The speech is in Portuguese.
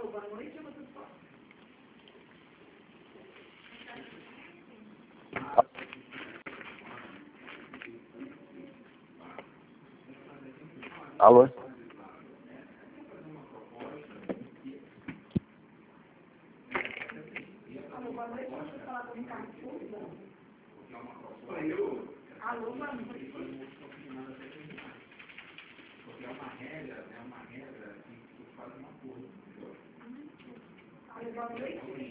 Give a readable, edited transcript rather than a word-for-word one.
boa noite, eu vou tudo. Alô? Alô, boa noite, eu vou falar com o Ricardo Souza. Alô, boa noite. Porque é uma regra que faz uma coisa. Alô, boa noite.